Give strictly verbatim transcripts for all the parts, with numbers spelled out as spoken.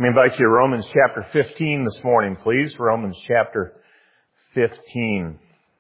Let me invite you to Romans chapter fifteen this morning, please. Romans chapter fifteen.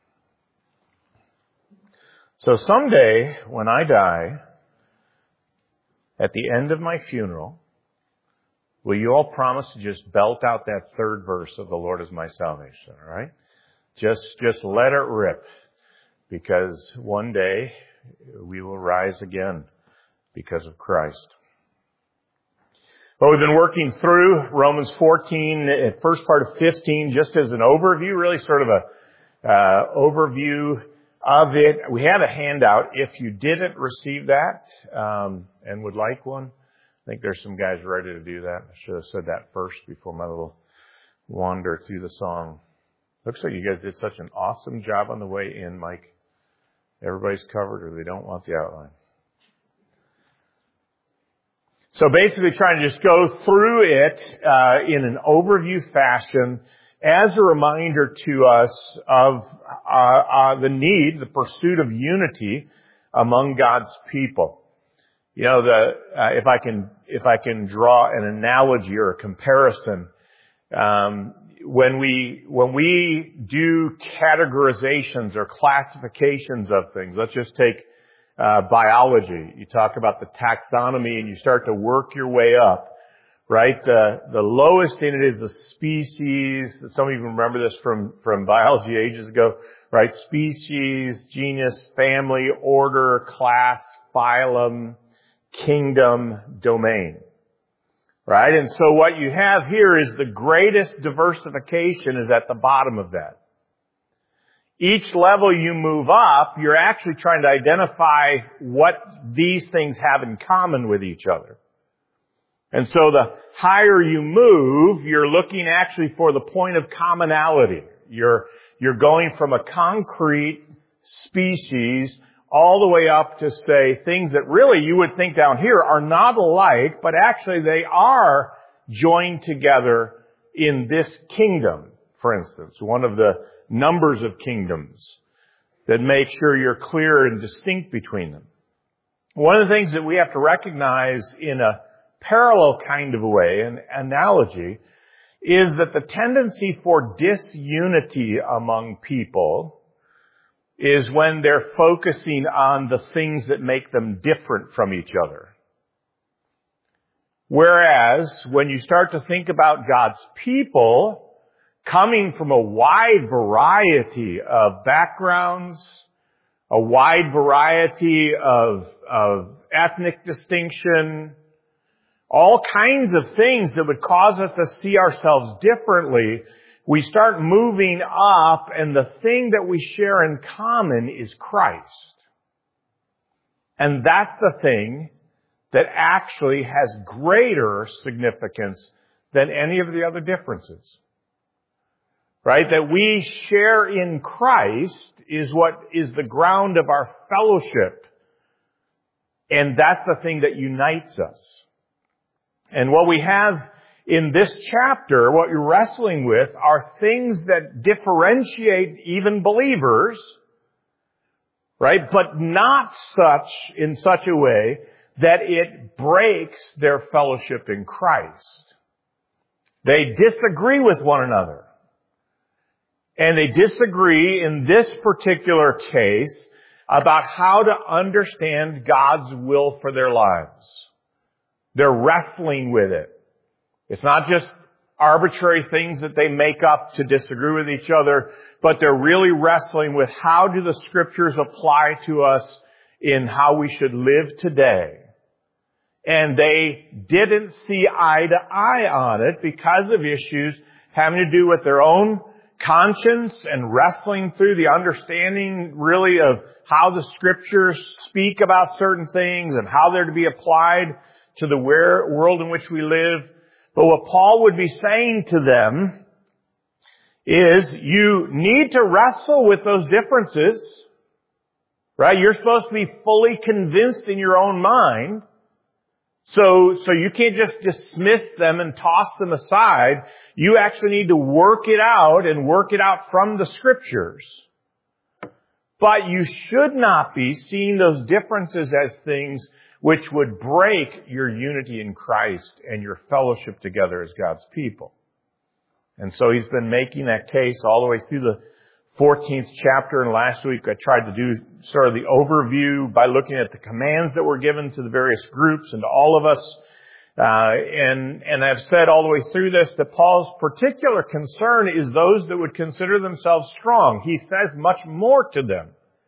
So someday, when I die, at the end of my funeral, will you all promise to just belt out that third verse of the Lord is my salvation, all right? Just, just let it rip, because one day we will rise again because of Christ. Well, we've been working through Romans fourteen, first part of fifteen, just as an overview, really sort of a uh, overview of it. We have a handout. If you didn't receive that um, and would like one, I think there's some guys ready to do that. I should have said that first before my little wander through the song. Looks like you guys did such an awesome job on the way in, Mike. Everybody's covered, or they don't want the outline. So basically trying to just go through it uh, in an overview fashion as a reminder to us of uh, uh, the need, the pursuit of unity among God's people. You know, the uh, if I can if I can draw an analogy or a comparison, um, when we when we do categorizations or classifications of things, let's just take Uh, biology. You talk about the taxonomy and you start to work your way up, right? The, the lowest in it is the species. Some of you remember this from, from biology ages ago, right? Species, genus, family, order, class, phylum, kingdom, domain, right? And so what you have here is the greatest diversification is at the bottom of that. Each level you move up, you're actually trying to identify what these things have in common with each other. And so the higher you move, you're looking actually for the point of commonality. You're, you're going from a concrete species all the way up to say things that really you would think down here are not alike, but actually they are joined together in this kingdom, for instance. One of the numbers of kingdoms that make sure you're clear and distinct between them. One of the things that we have to recognize in a parallel kind of a way, an analogy, is that the tendency for disunity among people is when they're focusing on the things that make them different from each other. Whereas when you start to think about God's people, coming from a wide variety of backgrounds, a wide variety of, of ethnic distinction, all kinds of things that would cause us to see ourselves differently, we start moving up, and the thing that we share in common is Christ. And that's the thing that actually has greater significance than any of the other differences. Right? That we share in Christ is what is the ground of our fellowship. And that's the thing that unites us. And what we have in this chapter, what you're wrestling with, are things that differentiate even believers, right? But not such, in such a way that it breaks their fellowship in Christ. They disagree with one another. And they disagree in this particular case about how to understand God's will for their lives. They're wrestling with it. It's not just arbitrary things that they make up to disagree with each other, but they're really wrestling with how do the scriptures apply to us in how we should live today. And they didn't see eye to eye on it because of issues having to do with their own conscience and wrestling through the understanding really of how the scriptures speak about certain things and how they're to be applied to the world in which we live. But what Paul would be saying to them is you need to wrestle with those differences, right? You're supposed to be fully convinced in your own mind. So, so you can't just dismiss them and toss them aside. You actually need to work it out and work it out from the scriptures. But you should not be seeing those differences as things which would break your unity in Christ and your fellowship together as God's people. And so he's been making that case all the way through the fourteenth chapter, and last week I tried to do sort of the overview by looking at the commands that were given to the various groups and to all of us. Uh, and, and I've said all the way through this that Paul's particular concern is those that would consider themselves strong. He says much more to them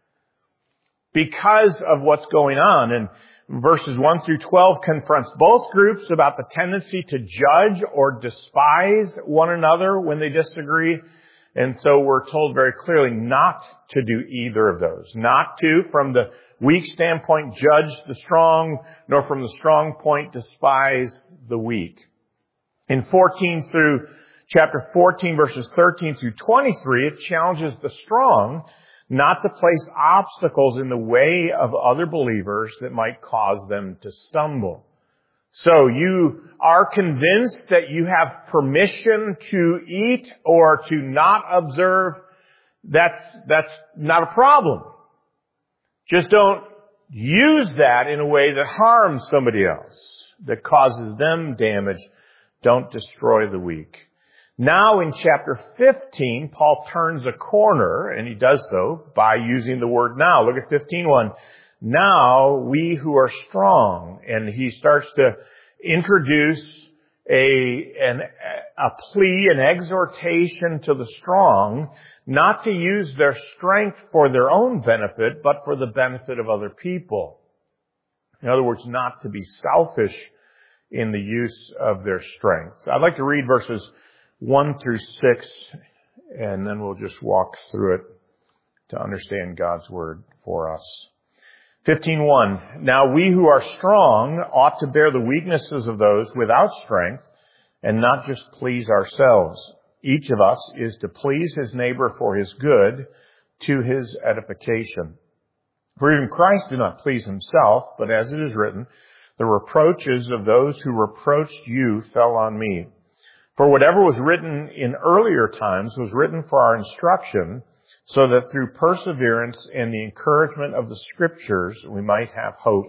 because of what's going on. And verses one through twelve confronts both groups about the tendency to judge or despise one another when they disagree. And so we're told very clearly not to do either of those. Not to, from the weak standpoint, judge the strong, nor from the strong point, despise the weak. In fourteen through chapter fourteen, verses thirteen through twenty-three, it challenges the strong not to place obstacles in the way of other believers that might cause them to stumble. So you are convinced that you have permission to eat or to not observe. That's, that's not a problem. Just don't use that in a way that harms somebody else, that causes them damage. Don't destroy the weak. Now in chapter fifteen, Paul turns a corner, and he does so by using the word now. Look at fifteen one. Now we who are strong, and he starts to introduce a, an, a plea, an exhortation to the strong, not to use their strength for their own benefit, but for the benefit of other people. In other words, not to be selfish in the use of their strength. I'd like to read verses one through six, and then we'll just walk through it to understand God's word for us. fifteen one. Now we who are strong ought to bear the weaknesses of those without strength and not just please ourselves. Each of us is to please his neighbor for his good, to his edification. For even Christ did not please himself, but as it is written, the reproaches of those who reproached you fell on me. For whatever was written in earlier times was written for our instruction, so that through perseverance and the encouragement of the Scriptures we might have hope.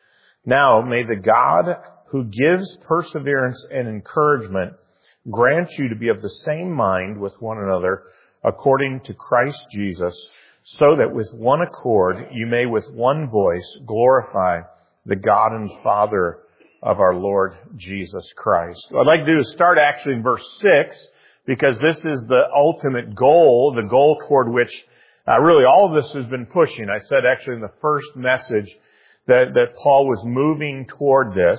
Now may the God who gives perseverance and encouragement grant you to be of the same mind with one another according to Christ Jesus, so that with one accord you may with one voice glorify the God and Father of our Lord Jesus Christ. What I'd like to do is start actually in verse six, because this is the ultimate goal, the goal toward which uh, really all of this has been pushing. I said actually in the first message that, that Paul was moving toward this,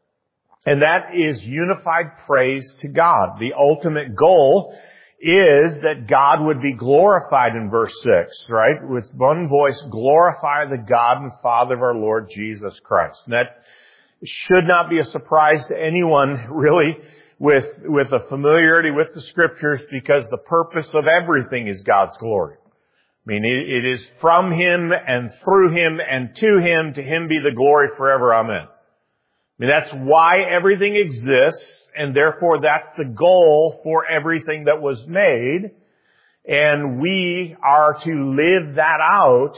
and that is unified praise to God. The ultimate goal is that God would be glorified in verse six, right? With one voice, glorify the God and Father of our Lord Jesus Christ. And that should not be a surprise to anyone, really, with, with a familiarity with the Scriptures, because the purpose of everything is God's glory. I mean, it, it is from Him and through Him and to Him. To Him be the glory forever. Amen. I mean, that's why everything exists, and therefore that's the goal for everything that was made. And we are to live that out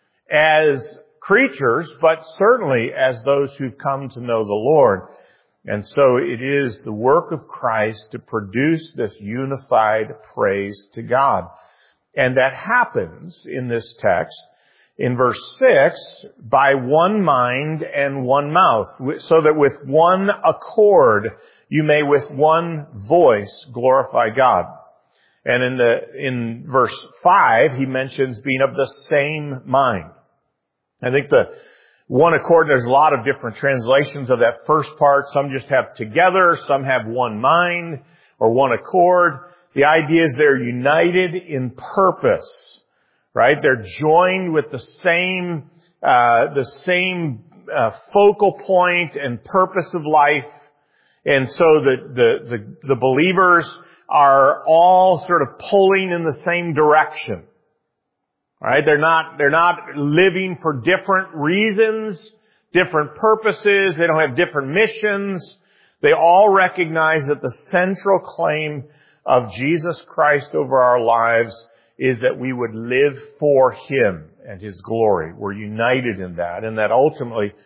as creatures, but certainly as those who've come to know the Lord. And so it is the work of Christ to produce this unified praise to God. And that happens in this text, in verse six, by one mind and one mouth, so that with one accord you may with one voice glorify God. And in the, in verse five, he mentions being of the same mind. I think the one accord, there's a lot of different translations of that first part. Some just have together, some have one mind or one accord. The idea is they're united in purpose, right? They're joined with the same, uh, the same uh, focal point and purpose of life. And so the, the, the, the believers are all sort of pulling in the same direction. Right? They're not, they're not living for different reasons, different purposes. They don't have different missions. They all recognize that the central claim of Jesus Christ over our lives is that we would live for Him and His glory. We're united in that, and that ultimately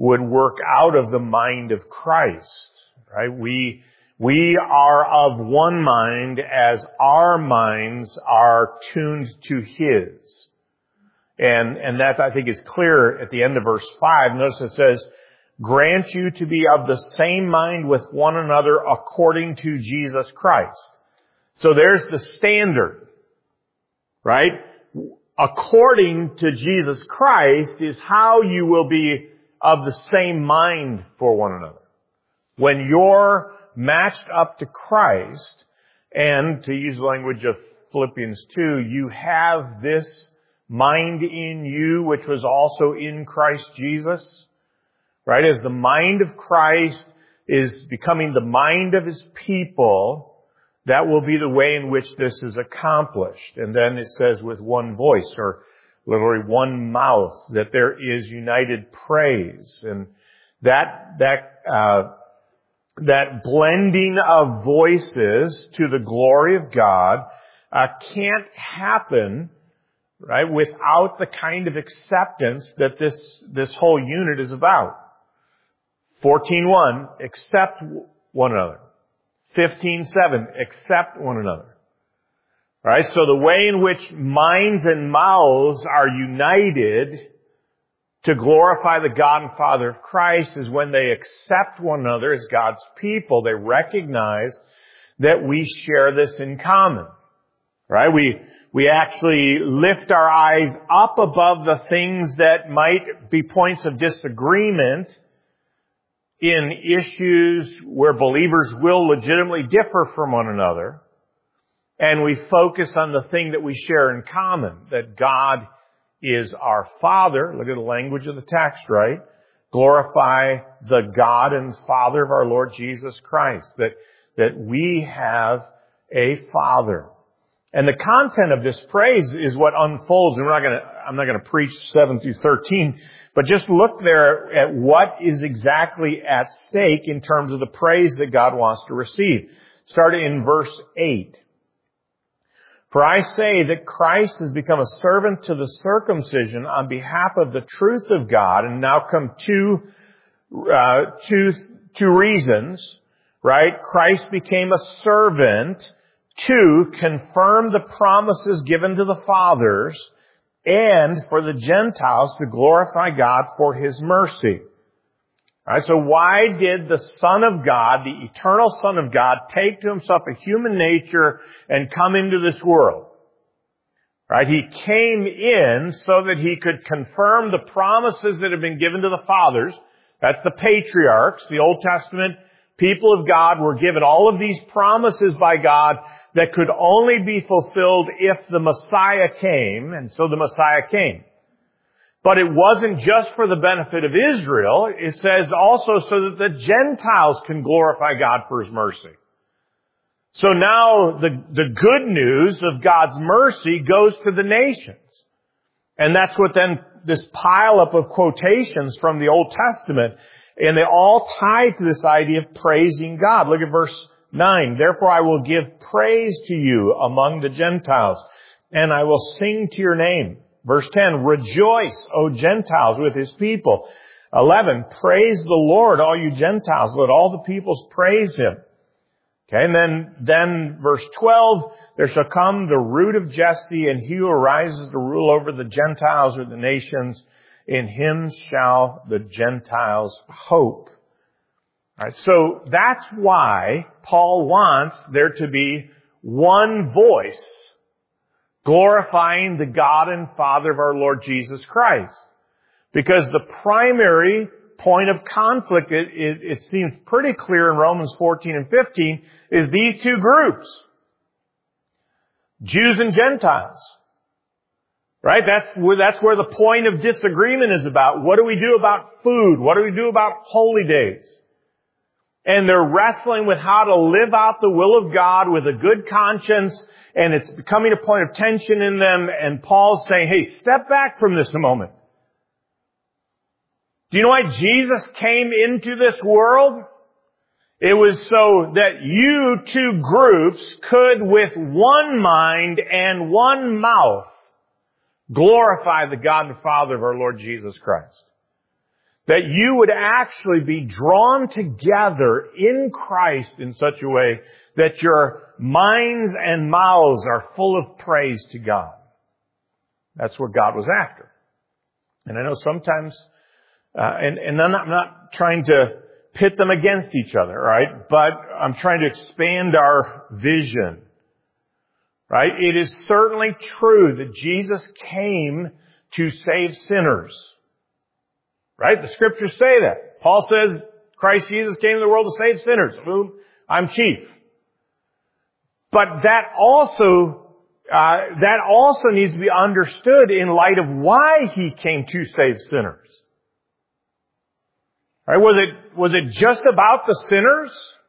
would work out of the mind of Christ, right? We, we are of one mind as our minds are tuned to His. And, and that I think is clear at the end of verse five. Notice it says, grant you to be of the same mind with one another according to Jesus Christ. So there's the standard, right? According to Jesus Christ is how you will be of the same mind for one another. When you're matched up to Christ, and to use the language of Philippians two, you have this mind in you, which was also in Christ Jesus, right? As the mind of Christ is becoming the mind of His people, that will be the way in which this is accomplished. And then it says with one voice, or literally one mouth, that there is united praise. And that, that, uh, that blending of voices to the glory of God, uh, can't happen, right, without the kind of acceptance that this, this whole unit is about. fourteen one, accept one another. fifteen seven, accept one another. Right? So the way in which minds and mouths are united to glorify the God and Father of Christ is when they accept one another as God's people. They recognize that we share this in common. Right? We, we actually lift our eyes up above the things that might be points of disagreement in issues where believers will legitimately differ from one another. And we focus on the thing that we share in common, that God is our Father. Look at the language of the text, right? Glorify the God and Father of our Lord Jesus Christ. That, that we have a Father. And the content of this praise is what unfolds, and we're not gonna, I'm not gonna preach seven through thirteen, but just look there at what is exactly at stake in terms of the praise that God wants to receive. Starting in verse eight. For I say that Christ has become a servant to the circumcision on behalf of the truth of God, and now come two, uh, two, two reasons, right? Christ became a servant to confirm the promises given to the fathers, and for the Gentiles to glorify God for His mercy. All right, so why did the Son of God, the eternal Son of God, take to Himself a human nature and come into this world? Right? He came in so that He could confirm the promises that have been given to the fathers. That's the patriarchs, the Old Testament people of God were given all of these promises by God that could only be fulfilled if the Messiah came, and so the Messiah came. But it wasn't just for the benefit of Israel. It says also so that the Gentiles can glorify God for His mercy. So now the, the good news of God's mercy goes to the nations. And that's what then this pileup of quotations from the Old Testament, and they all tie to this idea of praising God. Look at verse nine. Therefore I will give praise to you among the Gentiles, and I will sing to your name. Verse ten, rejoice, O Gentiles, with His people. eleven, praise the Lord, all you Gentiles. Let all the peoples praise Him. Okay, and then, then verse twelve, there shall come the root of Jesse, and he who arises to rule over the Gentiles or the nations. In Him shall the Gentiles hope. All right, so that's why Paul wants there to be one voice glorifying the God and Father of our Lord Jesus Christ. Because the primary point of conflict, it, it, it seems pretty clear in Romans fourteen and fifteen, is these two groups. Jews and Gentiles. Right? That's where, that's where the point of disagreement is about. What do we do about food? What do we do about holy days? And they're wrestling with how to live out the will of God with a good conscience, and it's becoming a point of tension in them, and Paul's saying, hey, step back from this a moment. Do you know why Jesus came into this world? It was so that you two groups could, with one mind and one mouth, glorify the God and Father of our Lord Jesus Christ. That you would actually be drawn together in Christ in such a way that your minds and mouths are full of praise to God. That's what God was after. And I know sometimes, uh, and, and I'm not, I'm not trying to pit them against each other, right? But I'm trying to expand our vision, right? It is certainly true that Jesus came to save sinners. Right? The scriptures say that. Paul says Christ Jesus came to the world to save sinners, of whom I'm chief. But that also, uh, that also needs to be understood in light of why He came to save sinners. Right? Was it, was it just about the sinners?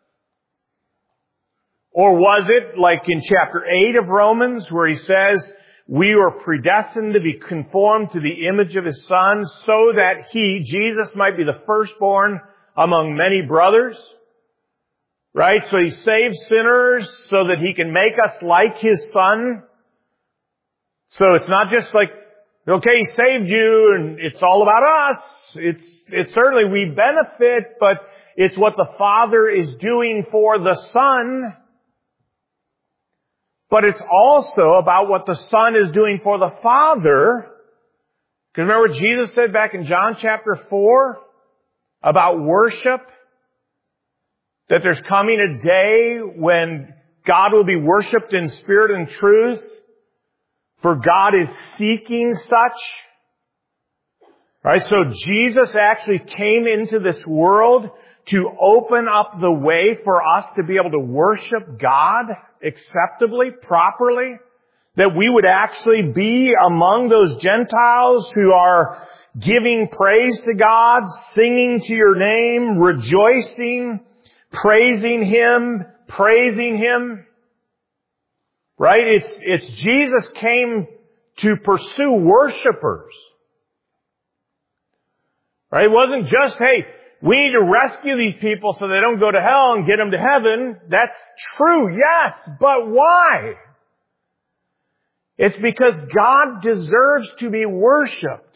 Or was it like in chapter eight of Romans where he says, we were predestined to be conformed to the image of His Son so that He, Jesus, might be the firstborn among many brothers. Right? So He saves sinners so that He can make us like His Son. So it's not just like, okay, He saved you and it's all about us. It's, it's certainly we benefit, but it's what the Father is doing for the Son. But it's also about what the Son is doing for the Father. Because remember what Jesus said back in John chapter four about worship? That there's coming a day when God will be worshiped in spirit and truth. For God is seeking such. Right? So Jesus actually came into this world to open up the way for us to be able to worship God acceptably, properly, that we would actually be among those Gentiles who are giving praise to God, singing to your name, rejoicing, praising Him, praising Him. Right? It's, it's Jesus came to pursue worshipers. Right? It wasn't just, hey, we need to rescue these people so they don't go to hell and get them to heaven. That's true, yes, but why? It's because God deserves to be worshiped.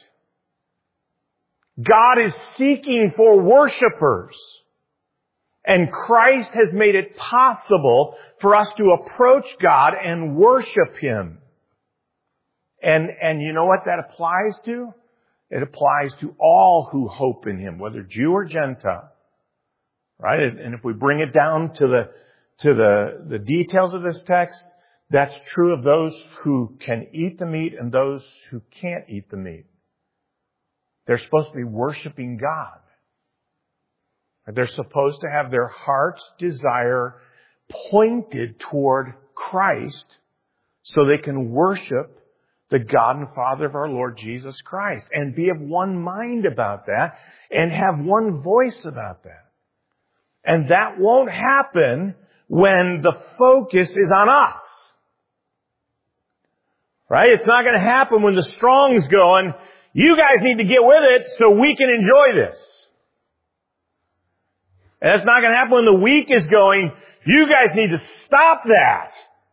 God is seeking for worshipers. And Christ has made it possible for us to approach God and worship Him. And, and you know what that applies to? It applies to all who hope in Him, whether Jew or Gentile. Right? And if we bring it down to the, to the, the details of this text, that's true of those who can eat the meat and those who can't eat the meat. They're supposed to be worshiping God. They're supposed to have their heart's desire pointed toward Christ so they can worship the God and Father of our Lord Jesus Christ and be of one mind about that and have one voice about that. And that won't happen when the focus is on us. Right? It's not going to happen when the strong's going, you guys need to get with it so we can enjoy this. And it's not going to happen when the weak is going, you guys need to stop that.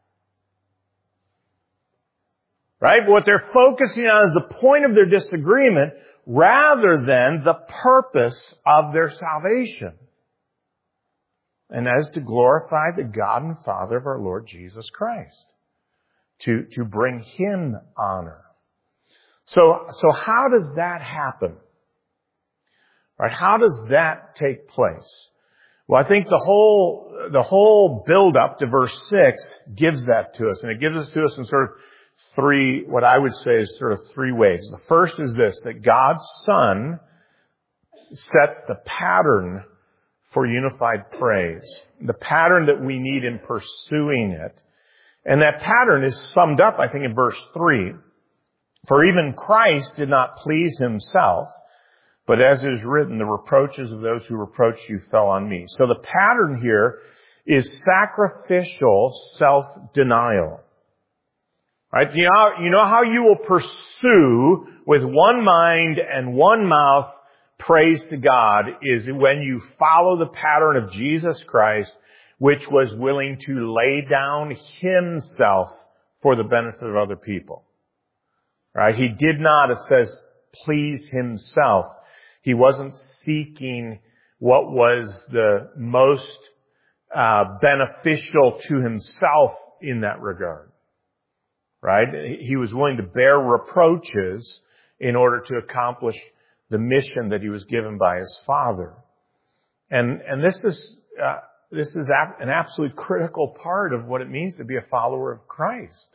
Right? But what they're focusing on is the point of their disagreement rather than the purpose of their salvation. And that is to glorify the God and Father of our Lord Jesus Christ. To, to bring Him honor. So, so how does that happen? Right? How does that take place? Well, I think the whole, the whole build up to verse six gives that to us. And it gives it to us in sort of three, what I would say is sort of three ways. The first is this, that God's Son sets the pattern for unified praise. The pattern that we need in pursuing it. And that pattern is summed up, I think, in verse three. For even Christ did not please Himself, but as it is written, the reproaches of those who reproached you fell on me. So the pattern here is sacrificial self-denial. Right? You know, you know how you will pursue with one mind and one mouth praise to God is when you follow the pattern of Jesus Christ, which was willing to lay down Himself for the benefit of other people. Right? He did not, it says, please Himself. He wasn't seeking what was the most uh, beneficial to himself in that regard. Right? He was willing to bear reproaches in order to accomplish the mission that he was given by his Father. And, and this is, uh, this is an absolutely critical part of what it means to be a follower of Christ.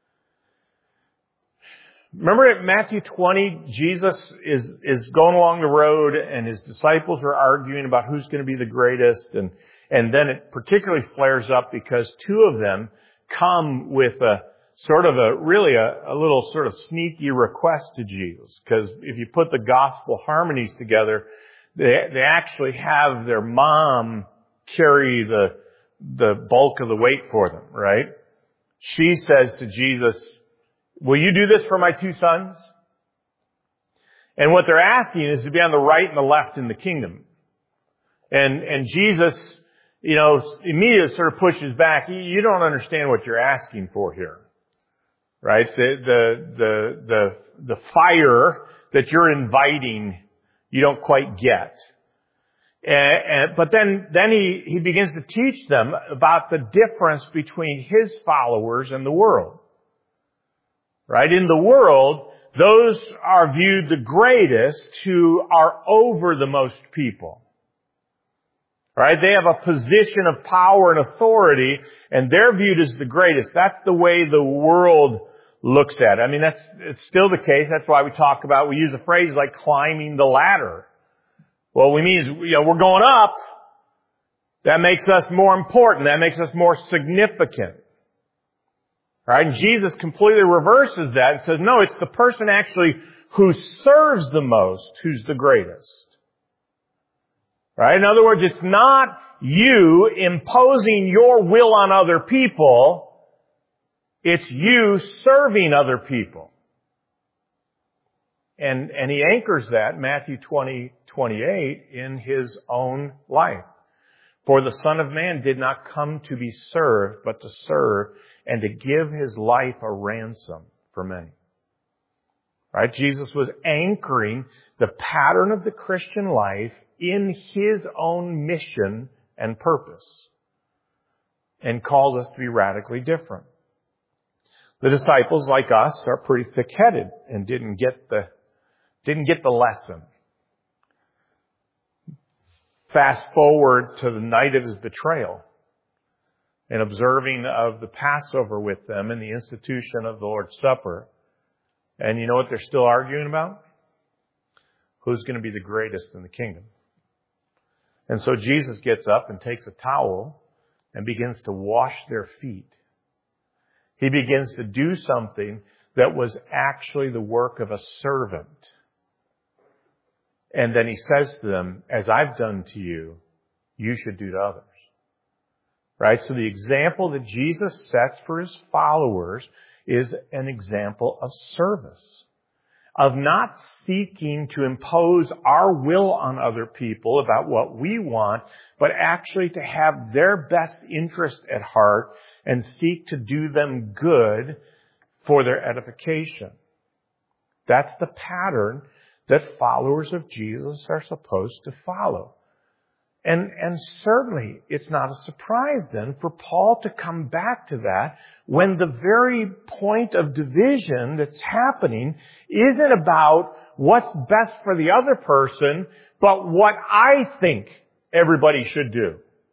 Remember at Matthew twenty, Jesus is, is going along the road and his disciples are arguing about who's going to be the greatest. And, and then it particularly flares up because two of them come with a sort of a, really a, a little sort of sneaky request to Jesus. Because if you put the gospel harmonies together, they, they actually have their mom carry the, the bulk of the weight for them, right? She says to Jesus, will you do this for my two sons? And what they're asking is to be on the right and the left in the kingdom. And, and Jesus, you know, immediately sort of pushes back. You don't understand what you're asking for here. Right? The, the, the, the, the fire that you're inviting, you don't quite get. And, and, but then, then he, he begins to teach them about the difference between his followers and the world. Right? In the world, those are viewed the greatest who are over the most people. Right? They have a position of power and authority, and they're viewed as the greatest. That's the way the world looks at it. I mean, that's, it's still the case. That's why we talk about, we use a phrase like climbing the ladder. Well, we mean, you know, we're going up. That makes us more important. That makes us more significant. Right? And Jesus completely reverses that and says, no, it's the person actually who serves the most who's the greatest. Right? In other words, it's not you imposing your will on other people. It's you serving other people. And, and he anchors that, Matthew twenty, twenty-eight, in his own life. For the Son of Man did not come to be served, but to serve and to give his life a ransom for many. Right? Jesus was anchoring the pattern of the Christian life in his own mission and purpose. And calls us to be radically different. The disciples, like us, are pretty thick-headed and didn't get the, didn't get the lesson. Fast forward to the night of his betrayal and observing of the Passover with them and the institution of the Lord's Supper. And you know what they're still arguing about? Who's going to be the greatest in the kingdom? And so Jesus gets up and takes a towel and begins to wash their feet. He begins to do something that was actually the work of a servant. And then he says to them, as I've done to you, you should do to others. Right? So the example that Jesus sets for his followers is an example of service. Of not seeking to impose our will on other people about what we want, but actually to have their best interest at heart and seek to do them good for their edification. That's the pattern that followers of Jesus are supposed to follow. And, and certainly it's not a surprise then for Paul to come back to that when the very point of division that's happening isn't about what's best for the other person, but what I think everybody should do.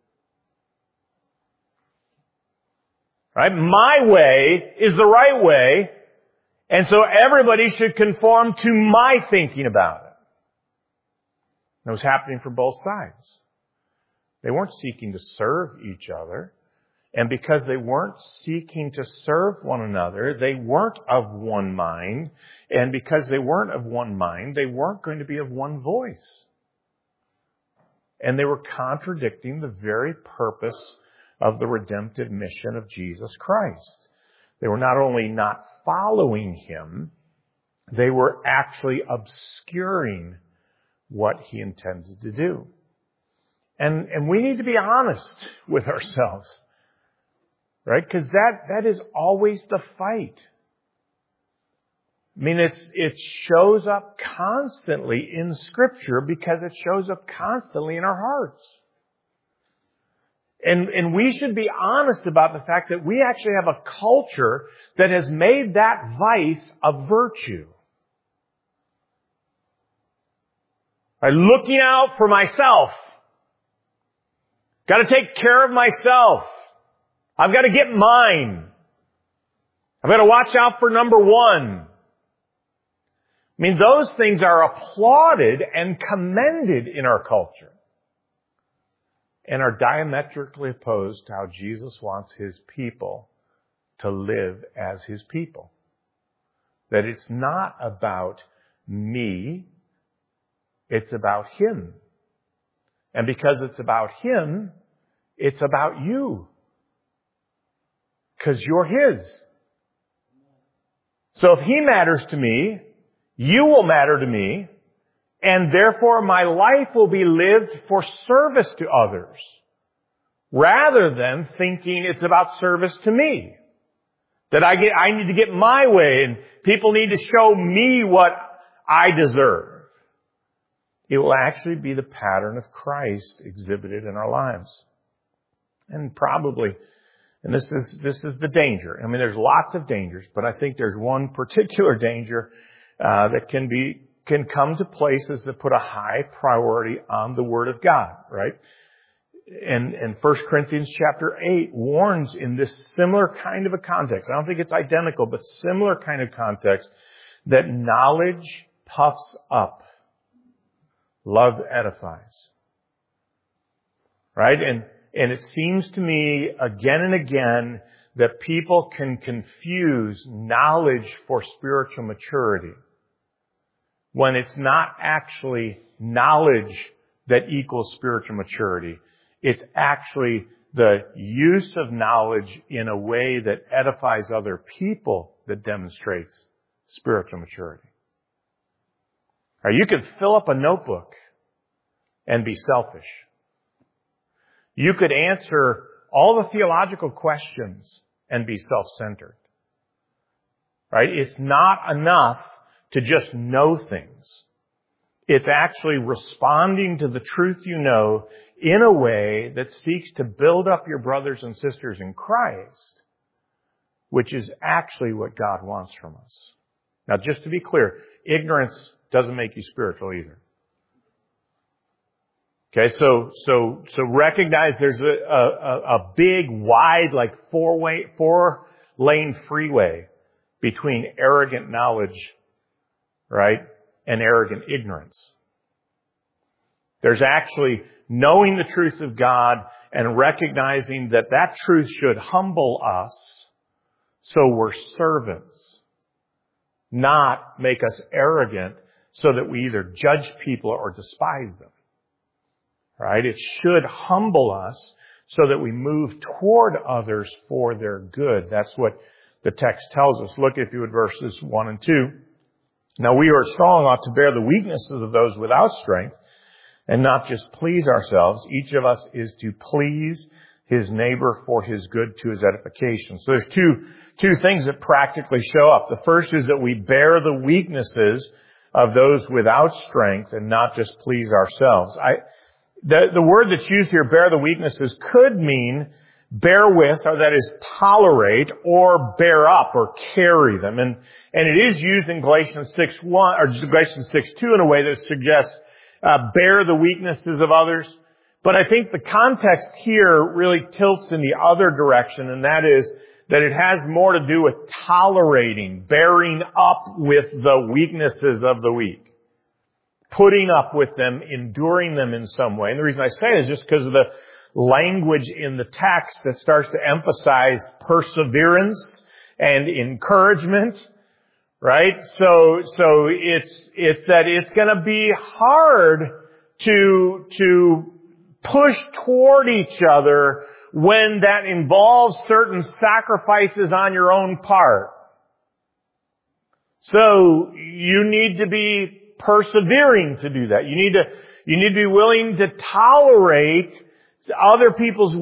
Right? My way is the right way, and so everybody should conform to my thinking about it. That was happening for both sides. They weren't seeking to serve each other. And because they weren't seeking to serve one another, they weren't of one mind. And because they weren't of one mind, they weren't going to be of one voice. And they were contradicting the very purpose of the redemptive mission of Jesus Christ. They were not only not following him, they were actually obscuring what he intended to do. And, and we need to be honest with ourselves. Right? Because that, that is always the fight. I mean, it's, it shows up constantly in Scripture because it shows up constantly in our hearts. And, and we should be honest about the fact that we actually have a culture that has made that vice a virtue. By looking out for myself. Got to take care of myself. I've got to get mine. I've got to watch out for number one. I mean, those things are applauded and commended in our culture. And are diametrically opposed to how Jesus wants His people to live as His people. That it's not about me, it's about Him. And because it's about Him, it's about you. Because you're His. So if He matters to me, you will matter to me, and therefore my life will be lived for service to others, rather than thinking it's about service to me. That I get, I need to get my way, and people need to show me what I deserve. It will actually be the pattern of Christ exhibited in our lives. And probably, and this is, this is the danger. I mean, there's lots of dangers, but I think there's one particular danger uh, that can be, can come to places that put a high priority on the Word of God, right? And, and First Corinthians chapter eight warns in this similar kind of a context. I don't think it's identical, but similar kind of context, that knowledge puffs up. Love edifies. Right? And, and it seems to me again and again that people can confuse knowledge for spiritual maturity when it's not actually knowledge that equals spiritual maturity. It's actually the use of knowledge in a way that edifies other people that demonstrates spiritual maturity. Or you could fill up a notebook and be selfish. You could answer all the theological questions and be self-centered. Right? It's not enough to just know things. It's actually responding to the truth you know in a way that seeks to build up your brothers and sisters in Christ, which is actually what God wants from us. Now, just to be clear, ignorance doesn't make you spiritual either. Okay, so, so, so recognize there's a, a, a big, wide, like four-way, four-lane freeway between arrogant knowledge, right, and arrogant ignorance. There's actually knowing the truth of God and recognizing that that truth should humble us so we're servants, not make us arrogant so that we either judge people or despise them. Right? It should humble us so that we move toward others for their good. That's what the text tells us. Look, if you would, verses one and two. Now we who are strong ought to bear the weaknesses of those without strength and not just please ourselves. Each of us is to please his neighbor for his good to his edification. So there's two, two things that practically show up. The first is that we bear the weaknesses of those without strength and not just please ourselves. I, the, the word that's used here, bear the weaknesses, could mean bear with, or that is tolerate, or bear up, or carry them. And, and it is used in Galatians six one, or Galatians six two in a way that suggests, uh, bear the weaknesses of others. But I think the context here really tilts in the other direction, and that is that it has more to do with tolerating, bearing up with the weaknesses of the weak. Putting up with them, enduring them in some way. And the reason I say it is just because of the language in the text that starts to emphasize perseverance and encouragement, right? So, so it's, it's that it's gonna be hard to, to push toward each other when that involves certain sacrifices on your own part. So, you need to be persevering to do that. You need to, you need to be willing to tolerate other people's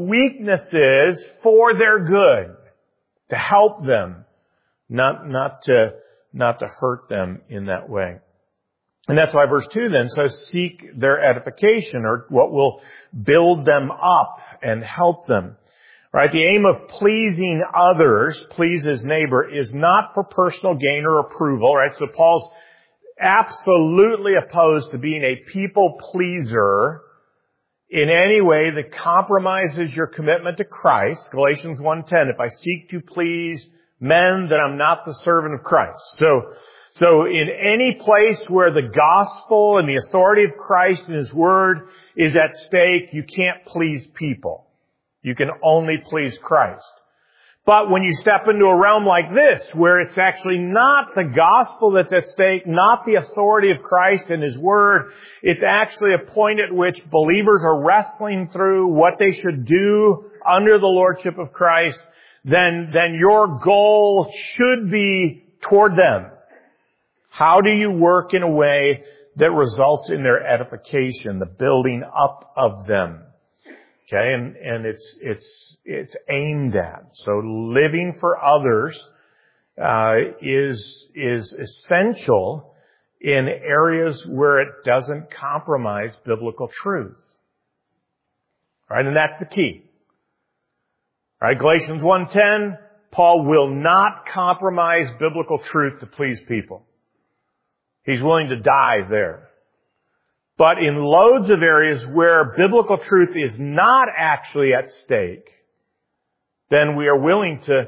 weaknesses for their good, to help them, not, not to, not to hurt them in that way. And that's why verse two then says, seek their edification, or what will build them up and help them. Right? The aim of pleasing others, please his neighbor, is not for personal gain or approval, right? So Paul's absolutely opposed to being a people pleaser in any way that compromises your commitment to Christ. Galatians one ten, if I seek to please men, then I'm not the servant of Christ. So, so in any place where the gospel and the authority of Christ and his word is at stake, you can't please people. You can only please Christ. But when you step into a realm like this, where it's actually not the gospel that's at stake, not the authority of Christ and his word, it's actually a point at which believers are wrestling through what they should do under the lordship of Christ, then, then your goal should be toward them. How do you work in a way that results in their edification, the building up of them? Okay, and, and it's, it's, it's aimed at. So living for others, uh, is, is essential in areas where it doesn't compromise biblical truth. Right, and that's the key. Right, Galatians one ten, Paul will not compromise biblical truth to please people. He's willing to die there. But in loads of areas where biblical truth is not actually at stake, then we are willing to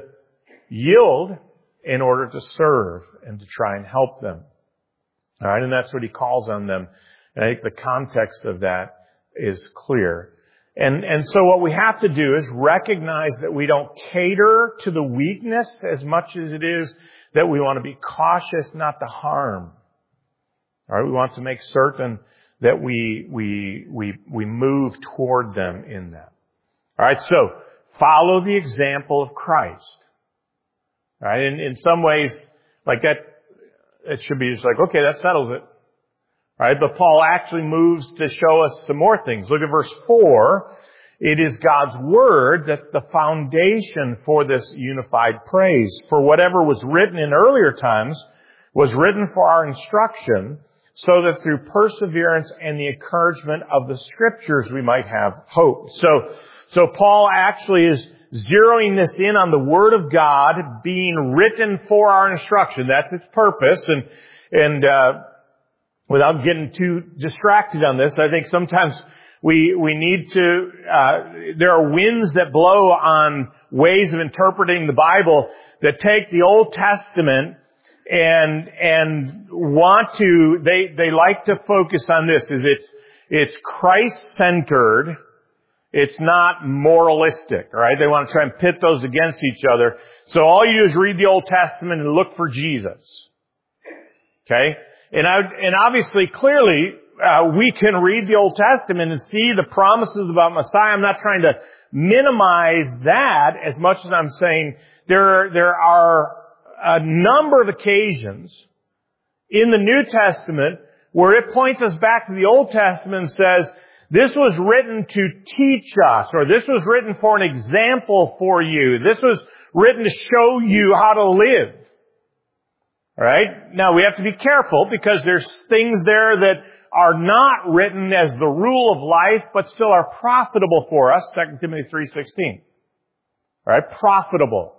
yield in order to serve and to try and help them. All right, and that's what he calls on them. And I think the context of that is clear. And, and so what we have to do is recognize that we don't cater to the weakness as much as it is that we want to be cautious not to harm. All right, we want to make certain that we, we, we, we move toward them in that. Alright, so, follow the example of Christ. Alright, in, in some ways, like that, it should be just like, okay, that settles it. Alright, but Paul actually moves to show us some more things. Look at verse four. It is God's word that's the foundation for this unified praise. For whatever was written in earlier times was written for our instruction, so that through perseverance and the encouragement of the Scriptures we might have hope. So, so Paul actually is zeroing this in on the Word of God being written for our instruction. That's its purpose. And, and, uh, without getting too distracted on this, I think sometimes we, we need to, uh, there are winds that blow on ways of interpreting the Bible that take the Old Testament and, and want to, they, they like to focus on this, is it's, it's Christ-centered. It's not moralistic, right? They want to try and pit those against each other. So all you do is read the Old Testament and look for Jesus. Okay? And I, and obviously, clearly, uh, we can read the Old Testament and see the promises about Messiah. I'm not trying to minimize that as much as I'm saying there, there are a number of occasions in the New Testament where it points us back to the Old Testament and says, this was written to teach us, or this was written for an example for you. This was written to show you how to live. All right? Now, we have to be careful because there's things there that are not written as the rule of life, but still are profitable for us. Second Timothy three sixteen. All right? Profitable.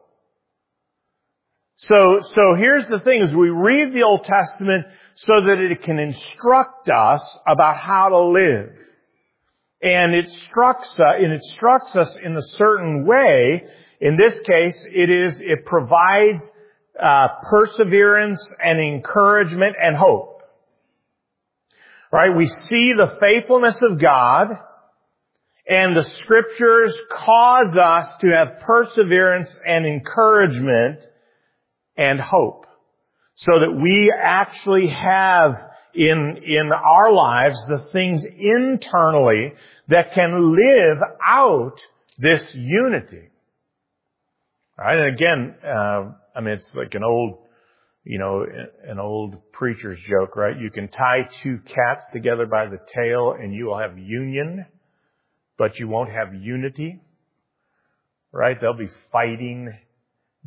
So, so here's the thing, is we read the Old Testament so that it can instruct us about how to live. And it instructs, uh, it instructs us in a certain way. In this case, it is, it provides, uh, perseverance and encouragement and hope. Right? We see the faithfulness of God, and the Scriptures cause us to have perseverance and encouragement and hope, so that we actually have in, in our lives the things internally that can live out this unity. Right? And again, uh, I mean, it's like an old, you know, an old preacher's joke, right? You can tie two cats together by the tail and you will have union, but you won't have unity. Right? They'll be fighting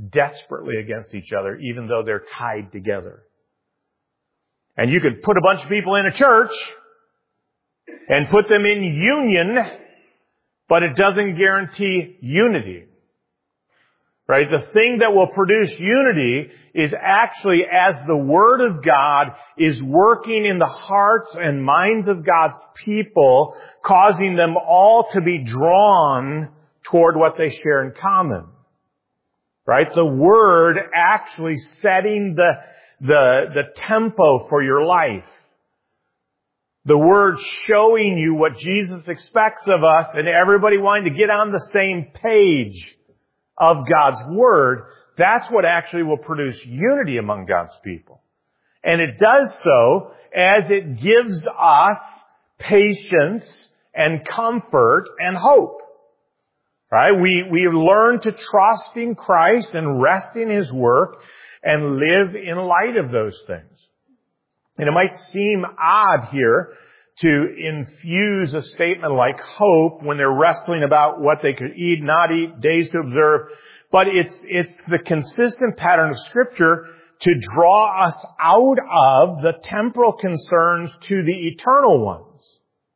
desperately against each other, even though they're tied together. And you could put a bunch of people in a church and put them in union, but it doesn't guarantee unity. Right? The thing that will produce unity is actually as the Word of God is working in the hearts and minds of God's people, causing them all to be drawn toward what they share in common. Right? The Word actually setting the, the, the tempo for your life. The Word showing you what Jesus expects of us, and everybody wanting to get on the same page of God's Word. That's what actually will produce unity among God's people. And it does so as it gives us patience and comfort and hope. Right? We, we learn to trust in Christ and rest in His work and live in light of those things. And it might seem odd here to infuse a statement like hope when they're wrestling about what they could eat, not eat, days to observe. But it's, it's the consistent pattern of Scripture to draw us out of the temporal concerns to the eternal ones.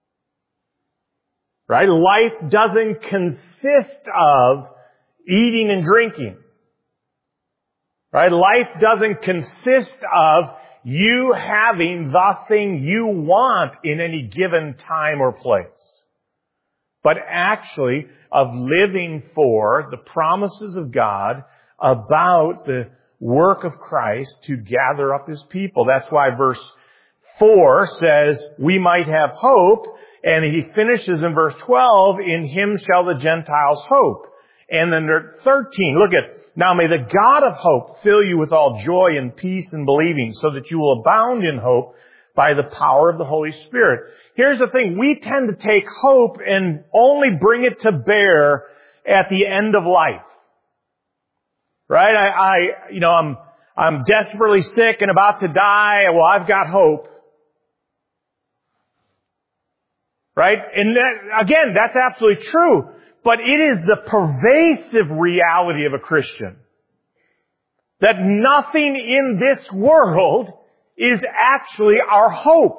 Right? Life doesn't consist of eating and drinking. Right? Life doesn't consist of you having the thing you want in any given time or place, but actually of living for the promises of God about the work of Christ to gather up His people. That's why verse four says we might have hope, and he finishes in verse twelve, in Him shall the Gentiles hope. And then thirteen, look at, now may the God of hope fill you with all joy and peace in believing, so that you will abound in hope by the power of the Holy Spirit. Here's the thing, we tend to take hope and only bring it to bear at the end of life. Right? I, I you know, I'm, I'm desperately sick and about to die. Well, I've got hope. Right? And that, again, that's absolutely true. But it is the pervasive reality of a Christian that nothing in this world is actually our hope.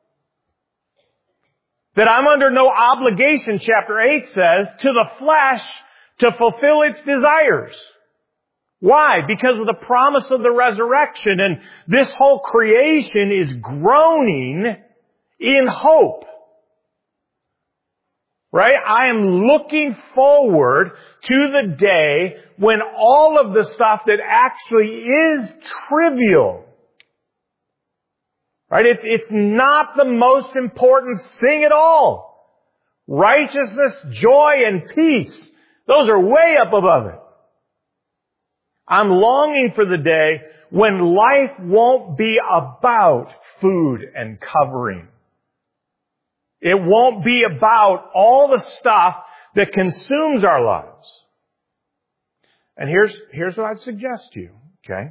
That I'm under no obligation, chapter eight says, to the flesh to fulfill its desires. Why? Because of the promise of the resurrection, and this whole creation is groaning in hope. Right? I am looking forward to the day when all of the stuff that actually is trivial, right? It's, it's not the most important thing at all. Righteousness, joy, and peace, those are way up above it. I'm longing for the day when life won't be about food and covering. It won't be about all the stuff that consumes our lives. And here's, here's what I'd suggest to you, okay?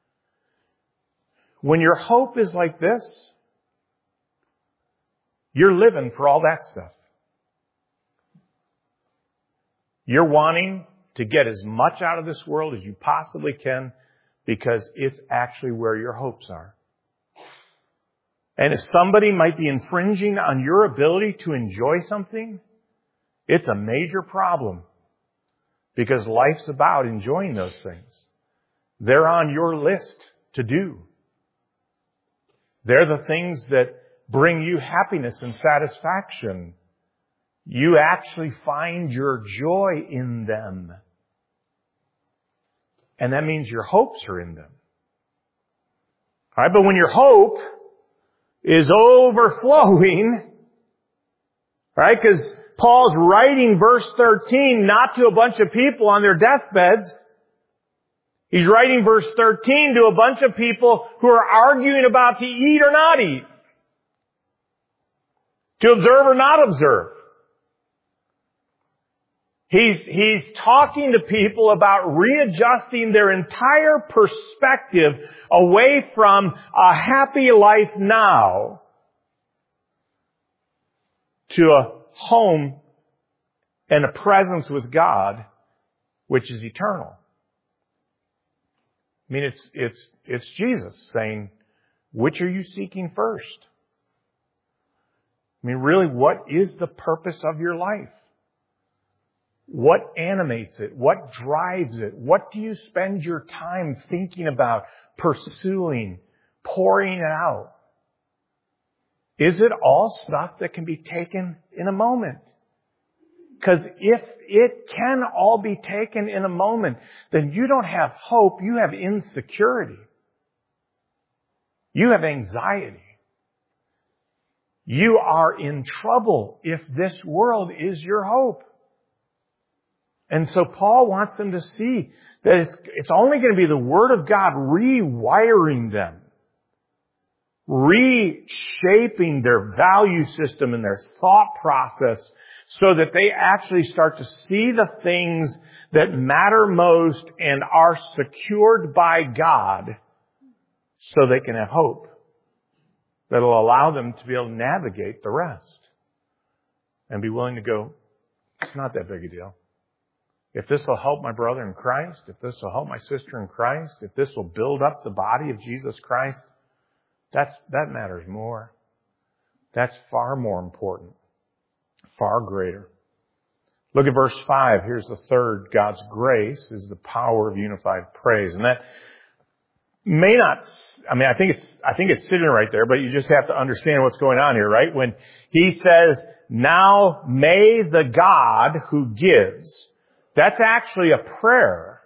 When your hope is like this, you're living for all that stuff. You're wanting to get as much out of this world as you possibly can because it's actually where your hopes are. And if somebody might be infringing on your ability to enjoy something, it's a major problem. Because life's about enjoying those things. They're on your list to do. They're the things that bring you happiness and satisfaction. You actually find your joy in them. And that means your hopes are in them. All right, but when your hope is overflowing, right? Because Paul's writing verse thirteen not to a bunch of people on their deathbeds. He's writing verse thirteen to a bunch of people who are arguing about to eat or not eat, to observe or not observe. He's, he's talking to people about readjusting their entire perspective away from a happy life now to a home and a presence with God, which is eternal. I mean, it's, it's, it's Jesus saying, which are you seeking first? I mean, really, what is the purpose of your life? What animates it? What drives it? What do you spend your time thinking about, pursuing, pouring it out? Is it all stuff that can be taken in a moment? Because if it can all be taken in a moment, then you don't have hope, you have insecurity. You have anxiety. You are in trouble if this world is your hope. And so Paul wants them to see that it's, it's only going to be the Word of God rewiring them, reshaping their value system and their thought process so that they actually start to see the things that matter most and are secured by God so they can have hope that'll allow them to be able to navigate the rest and be willing to go, it's not that big a deal. If this will help my brother in Christ, if this will help my sister in Christ, if this will build up the body of Jesus Christ, that's, that matters more. That's far more important. Far greater. Look at verse five. Here's the third. God's grace is the power of unified praise. And that may not, I mean, I think it's, I think it's sitting right there, but you just have to understand what's going on here, right? When he says, now may the God who gives, that's actually a prayer,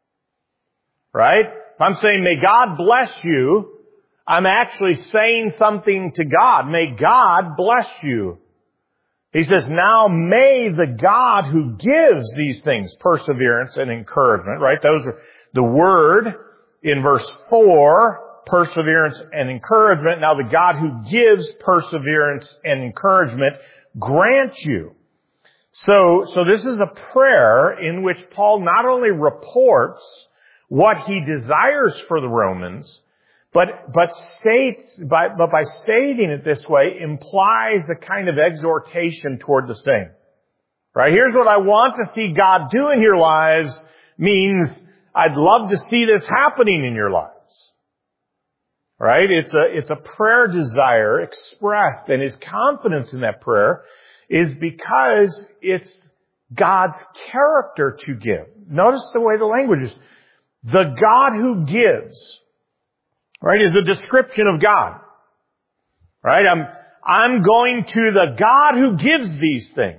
right? If I'm saying, may God bless you, I'm actually saying something to God. May God bless you. He says, now may the God who gives these things, perseverance and encouragement, right? Those are the word in verse four, perseverance and encouragement. Now the God who gives perseverance and encouragement grant you. So, so this is a prayer in which Paul not only reports what he desires for the Romans, but, but states, by, but by stating it this way, implies a kind of exhortation toward the same. Right? Here's what I want to see God do in your lives means I'd love to see this happening in your lives. Right? It's a, it's a prayer desire expressed, and his confidence in that prayer is because it's God's character to give. Notice the way the language is. The God who gives, right, is a description of God. Right? I'm, I'm going to the God who gives these things.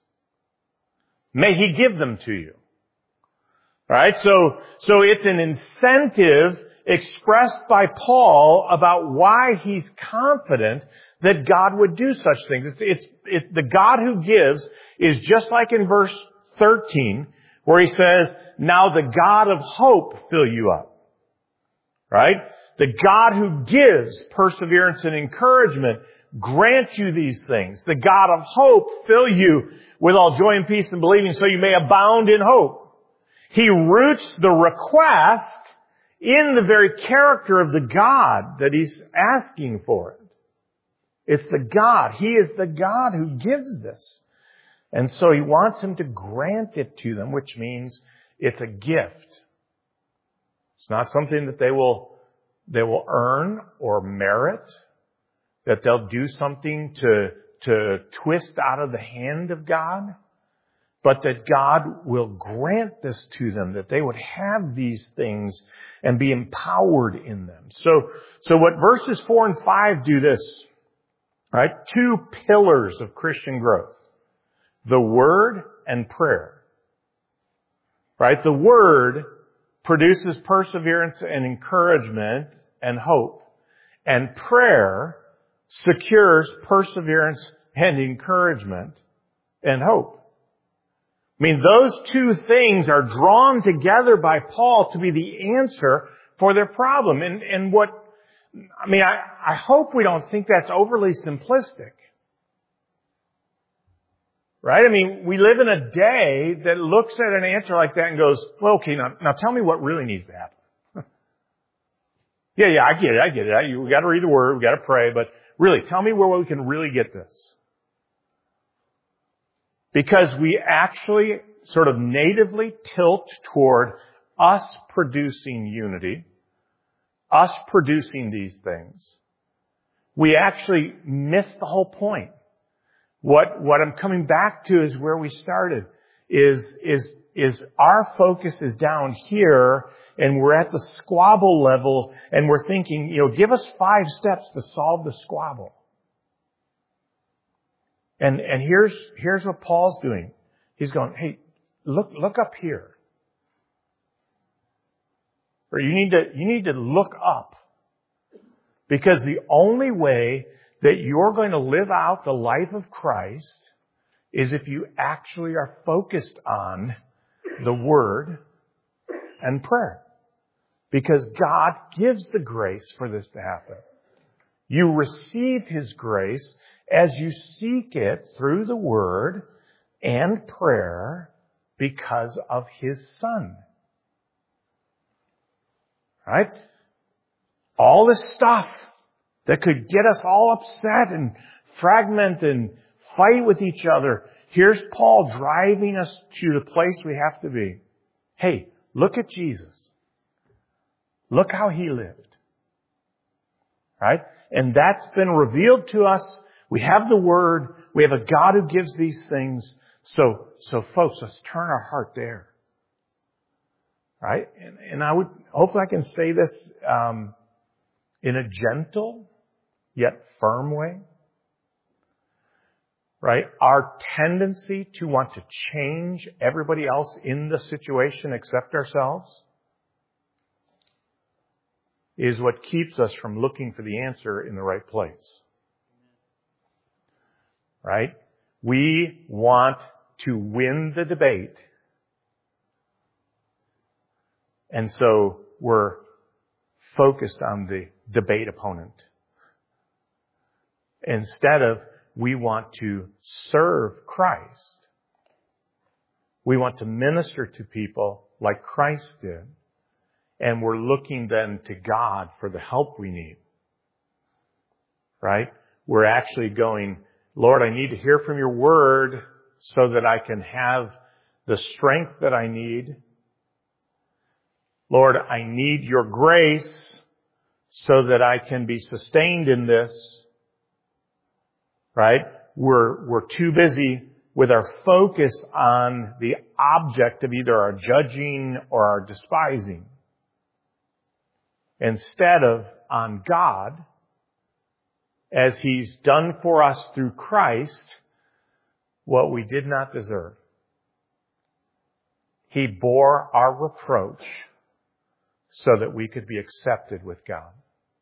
May he give them to you. Right? So, so it's an incentive expressed by Paul about why he's confident that God would do such things. It's, it's, it, the God who gives is just like in verse thirteen, where he says, now the God of hope fill you up. Right? The God who gives perseverance and encouragement grant you these things. The God of hope fill you with all joy and peace and believing so you may abound in hope. He roots the request in the very character of the God that he's asking for it. It's the God. He is the God who gives this. And so he wants him to grant it to them, which means it's a gift. It's not something that they will, they will earn or merit, that they'll do something to, to twist out of the hand of God, but that God will grant this to them, that they would have these things and be empowered in them. So, so what verses four and five do this, right? Two pillars of Christian growth. The Word and prayer. Right? The Word produces perseverance and encouragement and hope. And prayer secures perseverance and encouragement and hope. I mean, those two things are drawn together by Paul to be the answer for their problem. And, and what, I mean, I, I hope we don't think that's overly simplistic. Right? I mean, we live in a day that looks at an answer like that and goes, well, okay, now, now tell me what really needs to happen. yeah, yeah, I get it, I get it. I, we got to read the Word, we got to pray, but really, tell me where we can really get this. Because we actually sort of natively tilt toward us producing unity us producing these things, we actually miss the whole point. What, what I'm coming back to is where we started, is, is, is our focus is down here, and we're at the squabble level, and we're thinking, you know, give us five steps to solve the squabble. And, and here's, here's what Paul's doing. He's going, hey, look, look up here. Or you need to, you need to look up. Because the only way that you're going to live out the life of Christ is if you actually are focused on the Word and prayer. Because God gives the grace for this to happen. You receive His grace as you seek it through the Word and prayer because of His Son. Right? All this stuff that could get us all upset and fragment and fight with each other. Here's Paul driving us to the place we have to be. Hey, look at Jesus. Look how He lived. Right? And that's been revealed to us. We have the Word. We have a God who gives these things. So, so folks, let's turn our heart there. Right? And, and I would, hopefully I can say this, um, in a gentle yet firm way. Right? Our tendency to want to change everybody else in the situation except ourselves is what keeps us from looking for the answer in the right place. Right? We want to win the debate. And so we're focused on the debate opponent. Instead of we want to serve Christ. We want to minister to people like Christ did. And we're looking then to God for the help we need. Right? We're actually going, Lord, I need to hear from your Word so that I can have the strength that I need. Lord, I need your grace so that I can be sustained in this. Right? We're, we're too busy with our focus on the object of either our judging or our despising, instead of on God, as He's done for us through Christ what we did not deserve. He bore our reproach so that we could be accepted with God.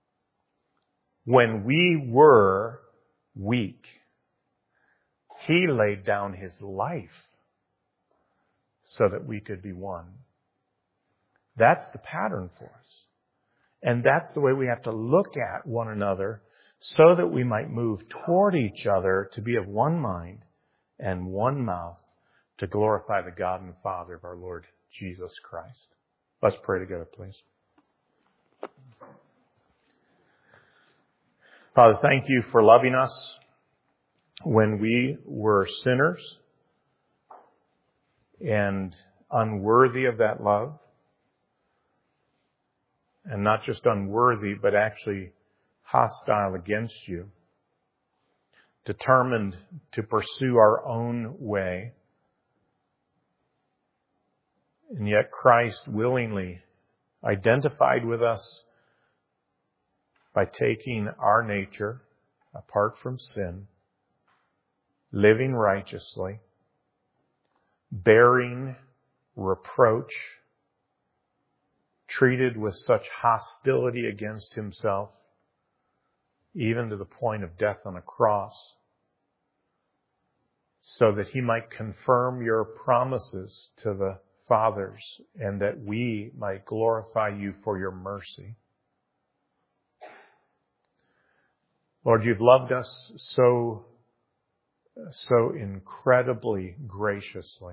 When we were weak, He laid down His life so that we could be one. That's the pattern for us. And that's the way we have to look at one another so that we might move toward each other to be of one mind and one mouth to glorify the God and Father of our Lord Jesus Christ. Let's pray together, please. Father, thank you for loving us when we were sinners and unworthy of that love. And not just unworthy, but actually hostile against you. Determined to pursue our own way. And yet Christ willingly identified with us by taking our nature apart from sin, living righteously, bearing reproach, treated with such hostility against Himself, even to the point of death on a cross, so that He might confirm your promises to the fathers and that we might glorify you for your mercy. Lord, you've loved us so, so incredibly graciously.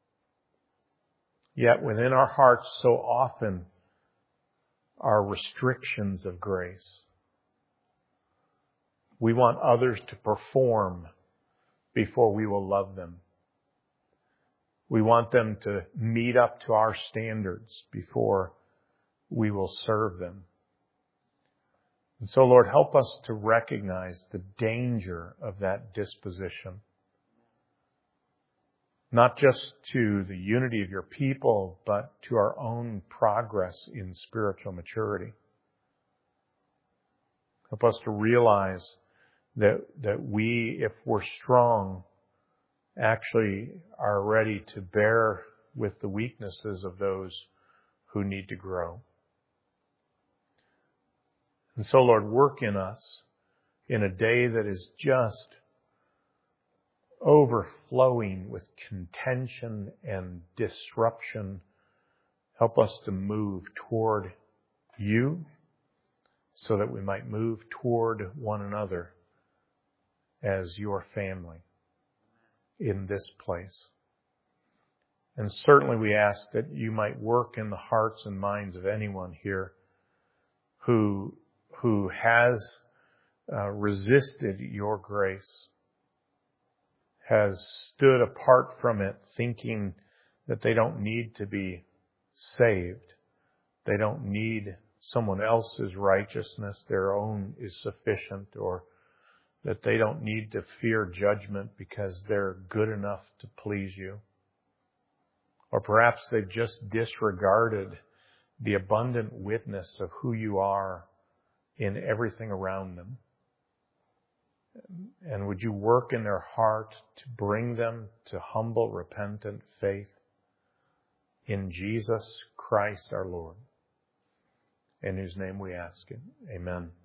Yet within our hearts so often are restrictions of grace. We want others to perform before we will love them. We want them to meet up to our standards before we will serve them. And so, Lord, help us to recognize the danger of that disposition. Not just to the unity of your people, but to our own progress in spiritual maturity. Help us to realize that, that we, if we're strong, actually are ready to bear with the weaknesses of those who need to grow. And so, Lord, work in us in a day that is just overflowing with contention and disruption. Help us to move toward you so that we might move toward one another as your family in this place. And certainly we ask that you might work in the hearts and minds of anyone here who, who has uh, resisted your grace, has stood apart from it thinking that they don't need to be saved. They don't need someone else's righteousness. Their own is sufficient, or that they don't need to fear judgment because they're good enough to please you. Or perhaps they've just disregarded the abundant witness of who you are in everything around them. And would you work in their heart to bring them to humble, repentant faith in Jesus Christ our Lord, in whose name we ask it. Amen.